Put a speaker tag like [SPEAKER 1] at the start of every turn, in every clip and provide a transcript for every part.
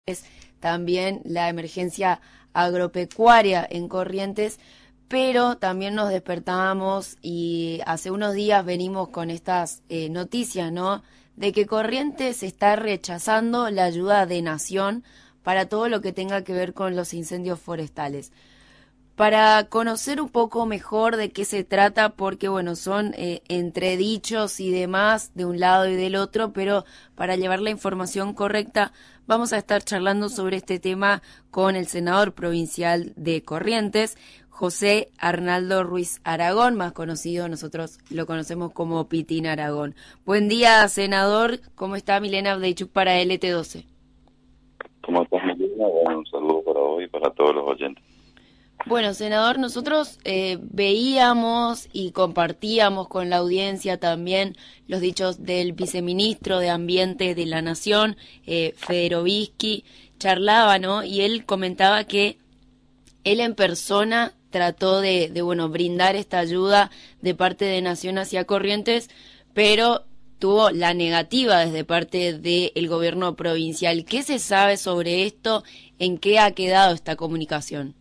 [SPEAKER 1] también la emergencia agropecuaria en Corrientes, pero también nos despertábamos y hace unos días venimos con estas noticias, ¿no? De que Corrientes está rechazando la ayuda de Nación para todo lo que tenga que ver con los incendios forestales. Para conocer un poco mejor de qué se trata, porque bueno, son entredichos y demás de un lado y del otro, pero para llevar la información correcta vamos a estar charlando sobre este tema con el senador provincial de Corrientes, José Arnaldo Ruiz Aragón, más conocido, nosotros lo conocemos como Pitín Aragón. Buen día, senador, ¿cómo está? Milena Abdeichuk para LT12.
[SPEAKER 2] ¿Cómo estás, Milena? Bueno, un saludo para hoy y para todos los oyentes.
[SPEAKER 1] Bueno, senador, nosotros veíamos y compartíamos con la audiencia también los dichos del viceministro de Ambiente de la Nación, Federovisky, charlaba, ¿no? Y él comentaba que él en persona trató de bueno, brindar esta ayuda de parte de Nación hacia Corrientes, pero tuvo la negativa desde parte del gobierno provincial. ¿Qué se sabe sobre esto? ¿En qué ha quedado esta comunicación?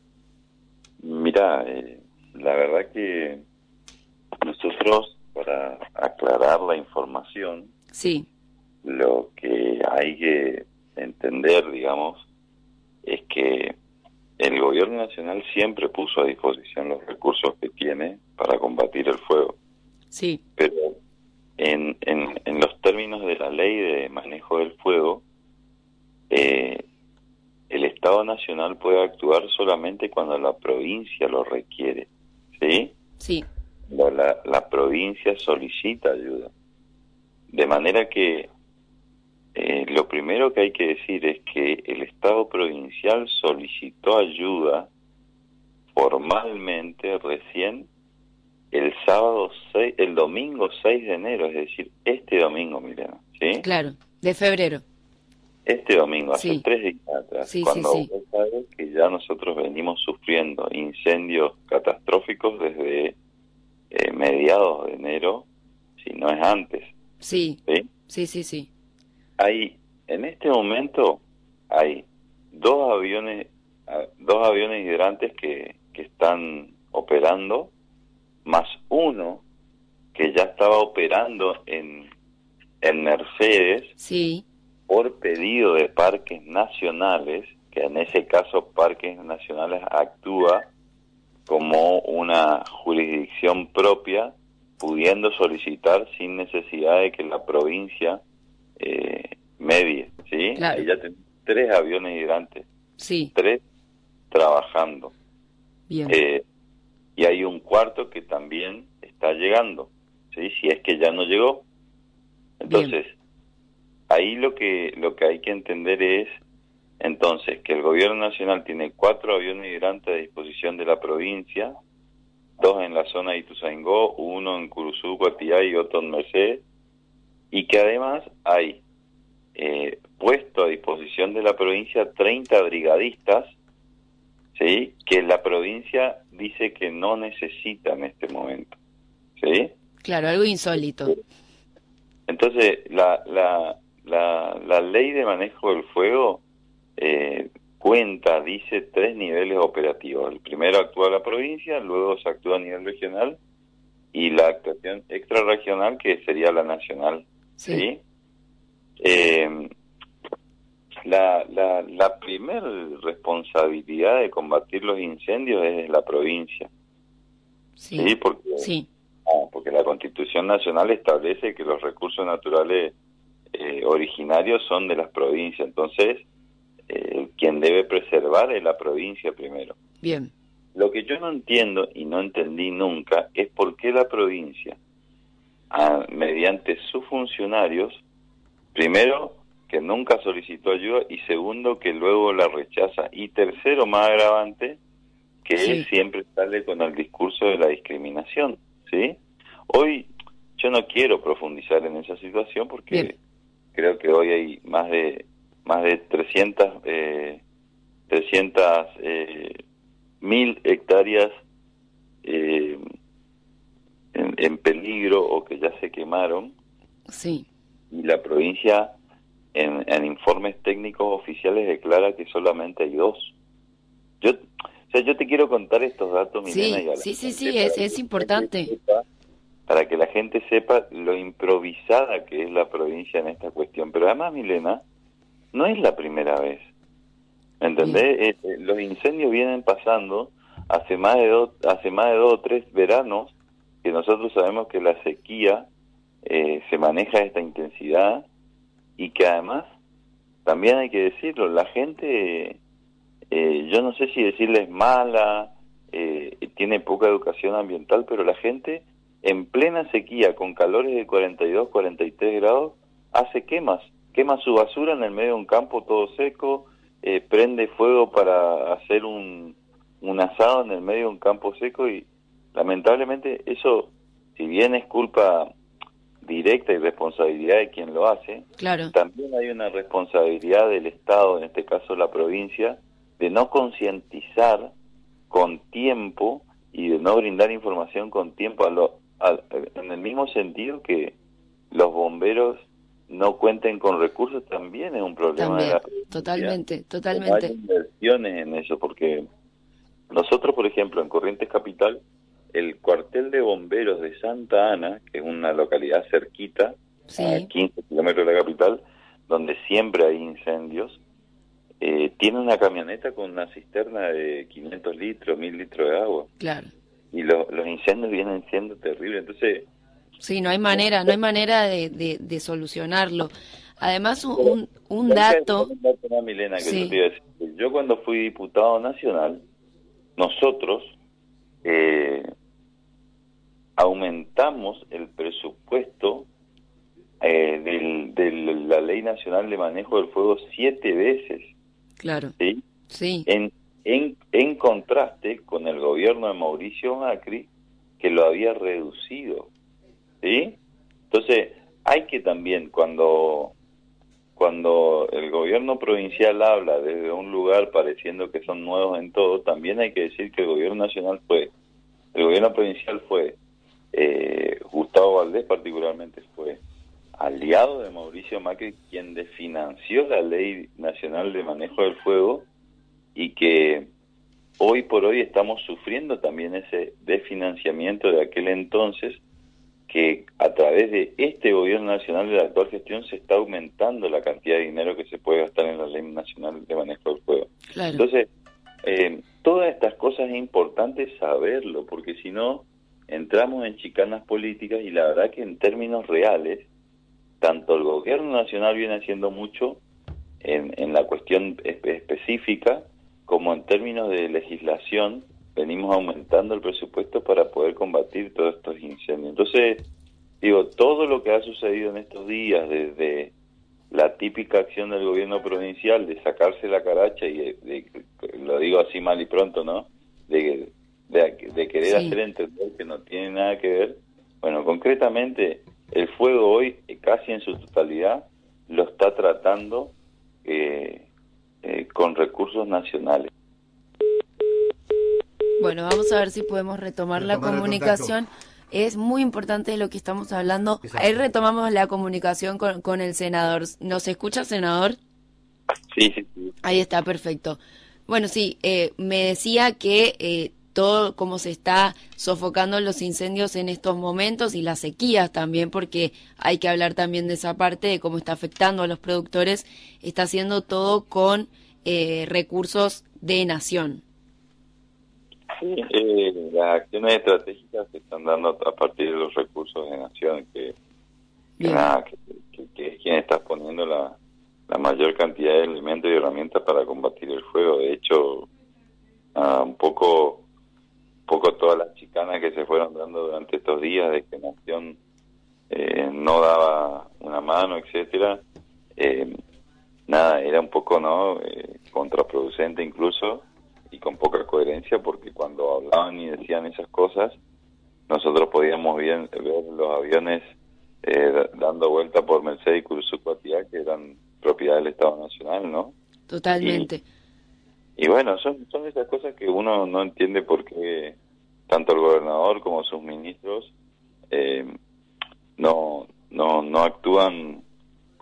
[SPEAKER 2] Mira, la verdad que nosotros, para aclarar la información,
[SPEAKER 1] Sí,
[SPEAKER 2] lo que hay que entender, digamos, es que el gobierno nacional siempre puso a disposición los recursos que tiene para combatir el fuego,
[SPEAKER 1] sí,
[SPEAKER 2] pero en los términos de la ley de manejo del fuego, eh, el Estado Nacional puede actuar solamente cuando la provincia lo requiere, ¿sí?
[SPEAKER 1] sí,
[SPEAKER 2] Cuando la provincia solicita ayuda. De manera que lo primero que hay que decir es que el Estado provincial solicitó ayuda formalmente recién el domingo 6 de enero, es decir, este domingo, Milena, ¿sí?
[SPEAKER 1] claro, de febrero.
[SPEAKER 2] Este domingo, hace
[SPEAKER 1] Sí,
[SPEAKER 2] 3 días atrás,
[SPEAKER 1] sí, sí,
[SPEAKER 2] cuando
[SPEAKER 1] sí,
[SPEAKER 2] vos sabés que ya nosotros venimos sufriendo incendios catastróficos desde mediados de enero, si no es antes,
[SPEAKER 1] sí,
[SPEAKER 2] ¿sí?
[SPEAKER 1] sí, sí, sí,
[SPEAKER 2] En este momento hay dos aviones hidrantes que están operando, más uno que ya estaba operando en Mercedes,
[SPEAKER 1] sí,
[SPEAKER 2] por pedido de parques nacionales, que en ese caso Parques Nacionales actúa como una jurisdicción propia, pudiendo solicitar sin necesidad de que la provincia medie, ¿sí? Ahí
[SPEAKER 1] claro,
[SPEAKER 2] ya tenemos 3 aviones hidrantes,
[SPEAKER 1] sí,
[SPEAKER 2] 3 trabajando,
[SPEAKER 1] bien,
[SPEAKER 2] eh, y hay un cuarto que también está llegando, ¿sí? Si es que ya no llegó.
[SPEAKER 1] bien,
[SPEAKER 2] Entonces, ahí lo que hay que entender es, entonces, que el gobierno nacional tiene 4 aviones hidrantes a disposición de la provincia, 2 en la zona de Ituzaingó, 1 en Curuzú, Guatillá y otro en Mercedes, y que además hay puesto a disposición de la provincia 30 brigadistas, ¿sí? Que la provincia dice que no necesita en este momento, ¿sí?
[SPEAKER 1] claro, algo insólito.
[SPEAKER 2] Entonces, la ley de manejo del fuego dice 3 niveles operativos. El primero actúa la provincia, luego se actúa a nivel regional y la actuación extrarregional que sería la nacional,
[SPEAKER 1] Sí,
[SPEAKER 2] ¿sí? Eh, la primer responsabilidad de combatir los incendios es de la provincia,
[SPEAKER 1] sí,
[SPEAKER 2] ¿sí?
[SPEAKER 1] sí,
[SPEAKER 2] Porque la Constitución Nacional establece que los recursos naturales originarios son de las provincias, entonces quien debe preservar es la provincia primero.
[SPEAKER 1] bien,
[SPEAKER 2] Lo que yo no entiendo y no entendí nunca es por qué la provincia, mediante sus funcionarios, primero, que nunca solicitó ayuda y segundo, que luego la rechaza. Y tercero, más agravante, que él
[SPEAKER 1] sí,
[SPEAKER 2] siempre sale con el discurso de la discriminación, ¿sí? Hoy yo no quiero profundizar en esa situación
[SPEAKER 1] bien,
[SPEAKER 2] porque creo que hoy hay más de 300.000 hectáreas eh, en peligro o que ya se quemaron,
[SPEAKER 1] sí,
[SPEAKER 2] y la provincia en informes técnicos oficiales declara que solamente hay 2. Yo te quiero contar estos datos, Milena, y a la
[SPEAKER 1] Sí,
[SPEAKER 2] gente,
[SPEAKER 1] es importante.
[SPEAKER 2] para que la gente sepa lo improvisada que es la provincia en esta cuestión. Pero además, Milena, no es la primera vez. ¿Me entendés? Los incendios vienen pasando hace más de 2 o 3 veranos, que nosotros sabemos que la sequía se maneja a esta intensidad, y que además, también hay que decirlo, la gente, yo no sé si decirles mala, tiene poca educación ambiental, pero la gente en plena sequía, con calores de 42, 43 grados, hace quema su basura en el medio de un campo todo seco, prende fuego para hacer un asado en el medio de un campo seco, y lamentablemente eso, si bien es culpa directa y responsabilidad de quien lo hace,
[SPEAKER 1] Claro.
[SPEAKER 2] también hay una responsabilidad del Estado, en este caso la provincia, de no concientizar con tiempo y de no brindar información con tiempo, en el mismo sentido que los bomberos no cuenten con recursos. También es un problema de
[SPEAKER 1] También,
[SPEAKER 2] la provincia. No hay
[SPEAKER 1] totalmente.
[SPEAKER 2] inversiones en eso, porque nosotros, por ejemplo, en Corrientes Capital, el cuartel de bomberos de Santa Ana, que es una localidad cerquita, a
[SPEAKER 1] Sí,
[SPEAKER 2] 15 kilómetros de la capital, donde siempre hay incendios, tiene una camioneta con una cisterna de 500 litros, 1000 litros de agua.
[SPEAKER 1] claro.
[SPEAKER 2] Y los incendios vienen siendo terribles. Entonces,
[SPEAKER 1] Sí, no hay manera, de solucionarlo. Además, un
[SPEAKER 2] hay que decirle
[SPEAKER 1] dato,
[SPEAKER 2] un dato más, Milena, que yo te
[SPEAKER 1] sí,
[SPEAKER 2] iba a decir. Yo cuando fui diputado nacional, nosotros eh, aumentamos el presupuesto de la Ley Nacional de Manejo del Fuego 7 veces,
[SPEAKER 1] claro,
[SPEAKER 2] ¿sí?
[SPEAKER 1] sí,
[SPEAKER 2] En contraste con el gobierno de Mauricio Macri, que lo había reducido, ¿sí? Entonces, hay que también, cuando el gobierno provincial habla desde un lugar pareciendo que son nuevos en todo, también hay que decir que el gobierno provincial fue, Gustavo Valdés particularmente fue aliado de Mauricio Macri, quien desfinanció la Ley Nacional de Manejo del Fuego, y que hoy por hoy estamos sufriendo también ese desfinanciamiento de aquel entonces, que a través de este gobierno nacional de la actual gestión se está aumentando la cantidad de dinero que se puede gastar en la Ley Nacional de Manejo del Fuego.
[SPEAKER 1] claro.
[SPEAKER 2] Entonces, todas estas cosas es importante saberlo, porque si no, entramos en chicanas políticas, y la verdad que en términos reales, tanto el gobierno nacional viene haciendo mucho en la cuestión específica, como en términos de legislación, venimos aumentando el presupuesto para poder combatir todos estos incendios. Entonces, digo, todo lo que ha sucedido en estos días, desde la típica acción del gobierno provincial de sacarse la caracha y lo digo así mal y pronto, ¿no? De querer
[SPEAKER 1] Sí.
[SPEAKER 2] hacer entender que no tiene nada que ver. Bueno, concretamente, el fuego hoy, casi en su totalidad, lo está tratando con recursos nacionales.
[SPEAKER 1] Bueno, vamos a ver si podemos retomar la
[SPEAKER 3] Retomar el contacto.
[SPEAKER 1] comunicación. Es muy importante de lo que estamos hablando. Ahí retomamos la comunicación con el senador. ¿Nos escucha, senador?
[SPEAKER 2] Sí, sí, sí.
[SPEAKER 1] Ahí está, perfecto. Bueno, sí, me decía que todo cómo se está sofocando los incendios en estos momentos y las sequías también, porque hay que hablar también de esa parte, de cómo está afectando a los productores, está haciendo todo con recursos de nación.
[SPEAKER 2] Sí, las acciones estratégicas se están dando a partir de los recursos de nación, que
[SPEAKER 1] Bien,
[SPEAKER 2] nada, que es quien está poniendo la mayor cantidad de elementos y herramientas para combatir el fuego. De hecho, un poco todas las chicanas que se fueron dando durante estos días de que Nación no daba una mano, etcétera, nada, era un poco, ¿no?, contraproducente incluso, y con poca coherencia, porque cuando hablaban y decían esas cosas, nosotros podíamos ver los aviones dando vuelta por Mercedes y Curuzucuatiá, que eran propiedad del Estado Nacional, ¿no?
[SPEAKER 1] totalmente.
[SPEAKER 2] Y bueno, son esas cosas que uno no entiende por qué tanto el gobernador como sus ministros no actúan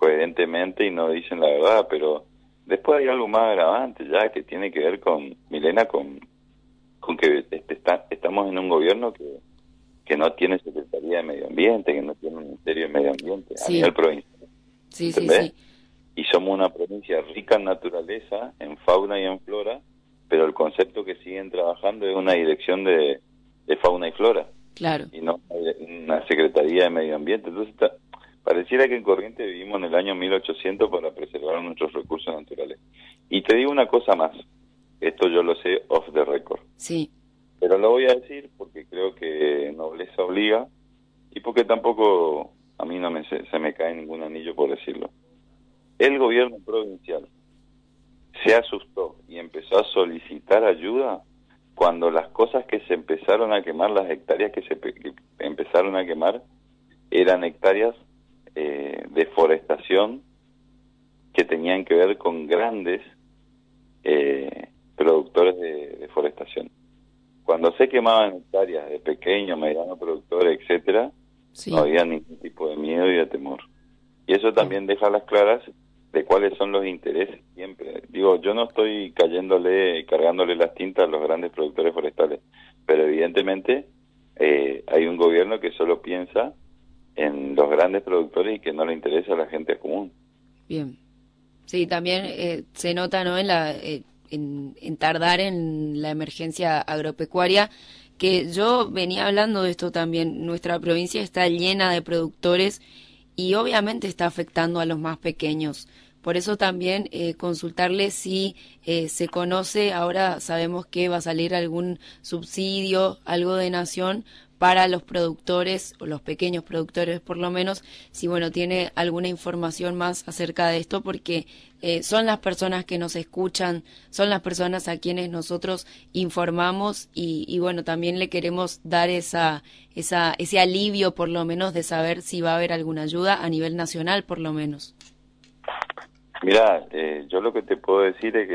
[SPEAKER 2] coherentemente y no dicen la verdad, pero después hay algo más agravante ya que tiene que ver con, Milena, con que estamos en un gobierno que no tiene Secretaría de Medio Ambiente, que no tiene un Ministerio de Medio Ambiente a
[SPEAKER 1] Sí,
[SPEAKER 2] nivel provincial,
[SPEAKER 1] sí, sí,
[SPEAKER 2] ¿entendés?
[SPEAKER 1] sí.
[SPEAKER 2] Y somos una provincia rica en naturaleza, en fauna y en flora, pero el concepto que siguen trabajando es una dirección de fauna y flora,
[SPEAKER 1] Claro.
[SPEAKER 2] y no una Secretaría de Medio Ambiente. Entonces, pareciera que en Corrientes vivimos en el año 1800 para preservar nuestros recursos naturales. Y te digo una cosa más, esto yo lo sé off the record,
[SPEAKER 1] Sí,
[SPEAKER 2] pero lo voy a decir porque creo que nobleza obliga y porque tampoco a mí no se me cae ningún anillo por decirlo. El gobierno provincial se asustó y empezó a solicitar ayuda cuando las cosas que se empezaron a quemar, las hectáreas que empezaron a quemar, eran hectáreas de forestación que tenían que ver con grandes productores de forestación. Cuando se quemaban hectáreas de pequeños, medianos productores, etcétera, no
[SPEAKER 1] sí.
[SPEAKER 2] había ningún tipo de miedo y de temor. Y eso
[SPEAKER 1] Bien.
[SPEAKER 2] también deja a las claras de cuáles son los intereses siempre. Digo, yo no estoy cargándole las tintas a los grandes productores forestales, pero evidentemente hay un gobierno que solo piensa en los grandes productores y que no le interesa a la gente común.
[SPEAKER 1] Bien. Sí, también se nota, ¿no? En tardar en la emergencia agropecuaria, que yo venía hablando de esto también. Nuestra provincia está llena de productores y obviamente está afectando a los más pequeños. Por eso también consultarle si se conoce, ahora sabemos que va a salir algún subsidio, algo de nación para los productores, o los pequeños productores por lo menos, si bueno, tiene alguna información más acerca de esto, porque son las personas que nos escuchan, son las personas a quienes nosotros informamos y bueno, también le queremos dar ese alivio por lo menos de saber si va a haber alguna ayuda a nivel nacional por lo menos.
[SPEAKER 2] Mira, yo lo que te puedo decir es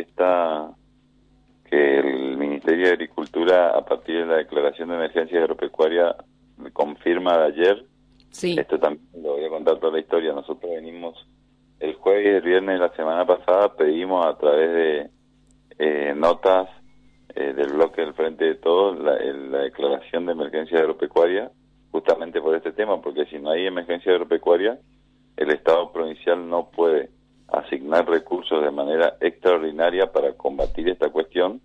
[SPEAKER 2] que el Ministerio de Agricultura, a partir de la declaración de emergencia agropecuaria, confirma de ayer.
[SPEAKER 1] Sí,
[SPEAKER 2] Esto también lo voy a contar toda la historia. Nosotros venimos el jueves y el viernes de la semana pasada, pedimos a través de notas del bloque del Frente de Todos la declaración de emergencia agropecuaria, justamente por este tema, porque si no hay emergencia agropecuaria, el Estado provincial no puede asignar recursos de manera extraordinaria para combatir esta cuestión.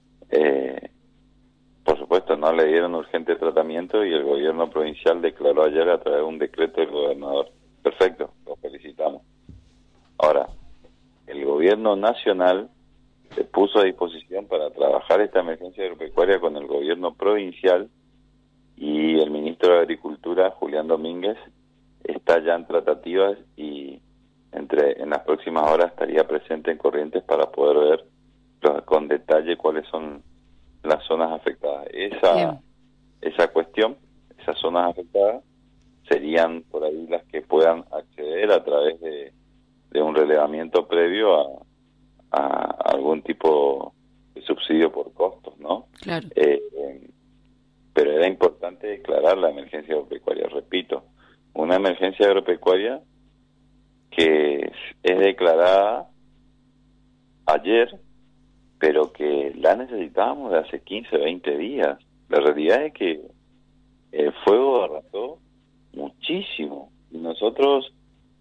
[SPEAKER 2] Por supuesto, no le dieron urgente tratamiento y el gobierno provincial declaró ayer a través de un decreto del gobernador. Perfecto, lo felicitamos. Ahora, el gobierno nacional se puso a disposición para trabajar esta emergencia agropecuaria con el gobierno provincial y el ministro de Agricultura, Julián Domínguez, está ya en tratativas y en las próximas horas estaría presente en Corrientes para poder ver con detalle cuáles son las zonas afectadas.
[SPEAKER 1] bien,
[SPEAKER 2] Esa cuestión, esas zonas afectadas, serían por ahí las que puedan acceder a través de un relevamiento previo a algún tipo de subsidio por costos, ¿no?
[SPEAKER 1] claro,
[SPEAKER 2] Pero era importante declarar la emergencia agropecuaria, repito, una emergencia agropecuaria que es declarada ayer, pero que la necesitábamos de hace 15, 20 días. La realidad es que el fuego arrasó muchísimo y nosotros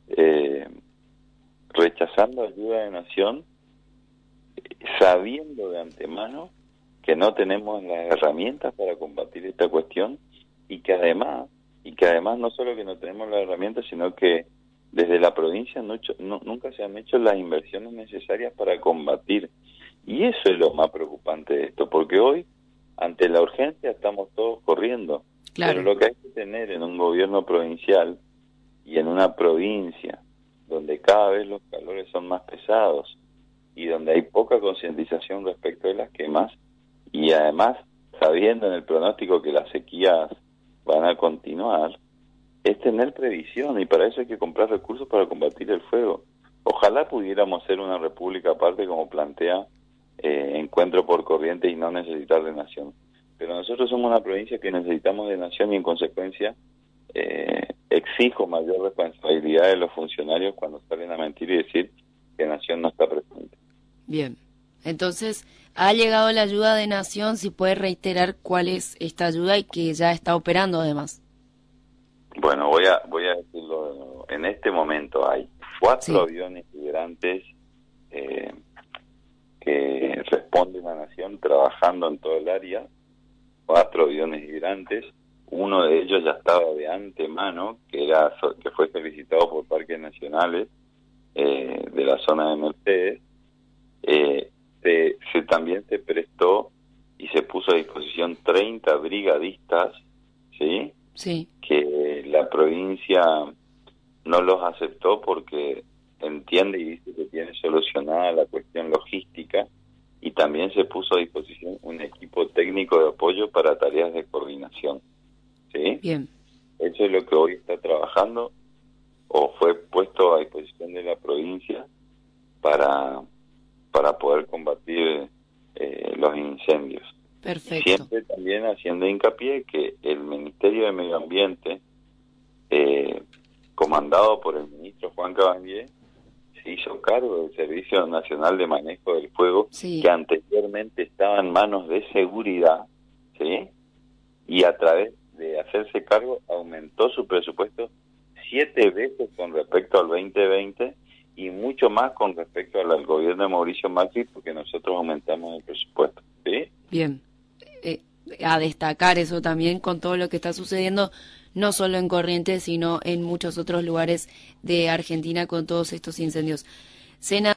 [SPEAKER 2] rechazando ayuda de nación, sabiendo de antemano que no tenemos las herramientas para combatir esta cuestión y que además no solo que no tenemos las herramientas, sino que desde la provincia nunca se han hecho las inversiones necesarias para combatir. Y eso es lo más preocupante de esto, porque hoy, ante la urgencia, estamos todos corriendo. Pero
[SPEAKER 1] claro,
[SPEAKER 2] lo que hay que tener en un gobierno provincial y en una provincia donde cada vez los calores son más pesados y donde hay poca concientización respecto de las quemas, y además sabiendo en el pronóstico que las sequías van a continuar, es tener previsión y para eso hay que comprar recursos para combatir el fuego. Ojalá pudiéramos ser una república aparte como plantea Encuentro por Corrientes y no necesitar de nación. Pero nosotros somos una provincia que necesitamos de nación y en consecuencia exijo mayor responsabilidad de los funcionarios cuando salen a mentir y decir que Nación no está presente.
[SPEAKER 1] Bien, entonces ha llegado la ayuda de Nación, si puede reiterar cuál es esta ayuda y que ya está operando además.
[SPEAKER 2] Bueno, voy a decirlo de nuevo. En este momento hay 4 aviones hidrantes que responden a Nación trabajando en todo el área, 4 aviones hidrantes. Uno de ellos ya estaba de antemano, que fue solicitado por Parques Nacionales de la zona de Mercedes. También se prestó y se puso a disposición 30 brigadistas, ¿sí?
[SPEAKER 1] Sí.
[SPEAKER 2] Que la provincia no los aceptó porque entiende y dice que tiene solucionada la cuestión logística, y también se puso a disposición un equipo técnico de apoyo para tareas de coordinación. ¿Sí?
[SPEAKER 1] Bien.
[SPEAKER 2] Eso es lo que hoy está trabajando o fue puesto a disposición de la provincia para poder combatir los incendios.
[SPEAKER 1] Perfecto.
[SPEAKER 2] Siempre también haciendo hincapié que el Ministerio de Medio Ambiente, comandado por el ministro Juan Cabandier, se hizo cargo del Servicio Nacional de Manejo del Fuego, que anteriormente estaba en manos de seguridad, ¿sí? Y a través de hacerse cargo aumentó su presupuesto 7 veces con respecto al 2020 y mucho más con respecto al gobierno de Mauricio Macri, porque nosotros aumentamos el presupuesto, ¿sí?
[SPEAKER 1] Bien. A destacar eso también con todo lo que está sucediendo, no solo en Corrientes, sino en muchos otros lugares de Argentina con todos estos incendios.